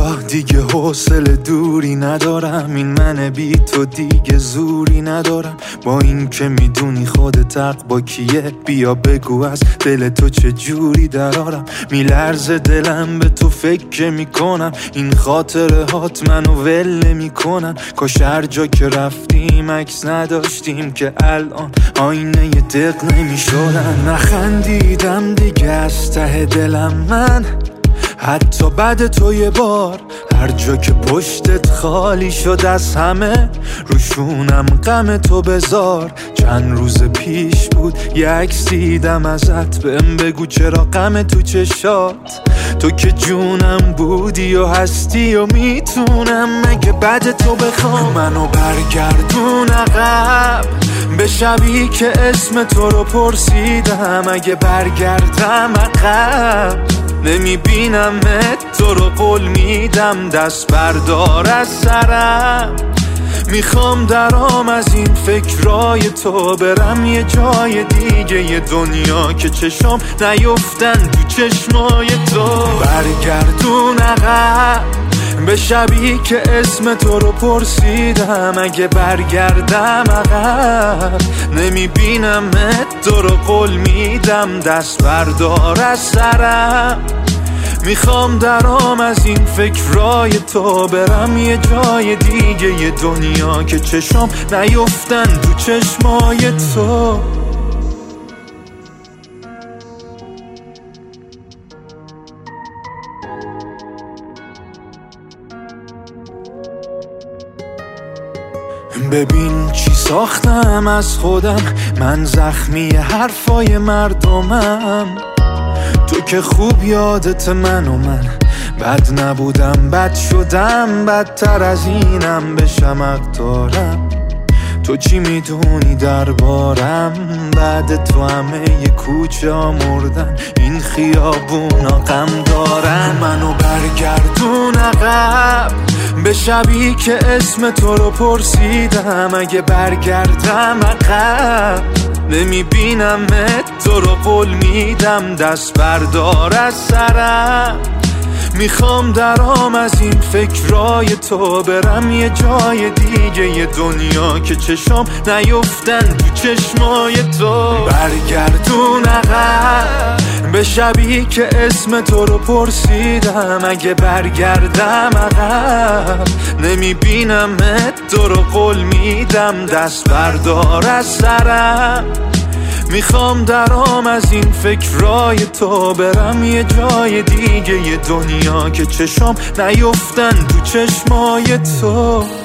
بیا دیگه حوصله دوری ندارم، این من بی تو دیگه زوری ندارم. با این که میدونی خودت حق با کیه، بیا بگو از دل تو چه جوری درارم. میلرزه دلم به تو فکر میکنم، این خاطره هات منو ول میکنن. کاش هر جا که رفتیم عکس نداشتیم که الان آینه دق نمیشدن. نخندیدم دیگه از ته دلم من، حتی بعد تو یه بار. هر جا که پشتت خالی شد از همه، روشونم غم تو بذار. چند روز پیش بود یه عکس دیدم ازت، بهم بگو چرا غم تو چشات. تو که جونم بودی و هستی و میتونم مگه بعد تو بخوام منو برگردون عقب به شبی که اسم تو رو پرسیدم. اگه برگردم عقب نمیبینمت، تو رو قول میدم دست بردار از سرم. میخوام درام از این فکرای تو، برم یه جای دیگه یه دنیا که چشم نیفتن تو چشمای تو. برگردون عقب به شبی که اسم تو رو پرسیدم. اگه برگردم عقب نمیبینمت، تو رو قول میدم دست بردار از سرم. میخوام درام از این فکرای تو، برم یه جای دیگه یه دنیا که چشم نیفتن تو چشمای تو. ببین چی ساختم از خودم، من زخمی حرفای مردمم. تو که خوب یادت من و من بد نبودم، بد شدم، بدتر از اینم بشم حق دارم. تو چی میدونی دربارم، بعد تو همه ی کوچه ها مردن، این خیابونا غم دارن. منو برگردون عقب به شبی که اسم تو رو پرسیدم. اگه برگردم عقب نمیبینمت، تو رو قول میدم دست بردار از سرم. میخوام درام از این فکرای تو، برم یه جای دیگه یه دنیا که چشم نیفتن تو چشمای تو. برگردون عقب به شبی که اسم تو رو پرسیدم. اگه برگردم عقب نمیبینمت، تو رو قول میدم دست بردار از سرم. میخوام درام از این فکرای تو، برم یه جای دیگه یه دنیا که چشم نیفتن تو چشمای تو.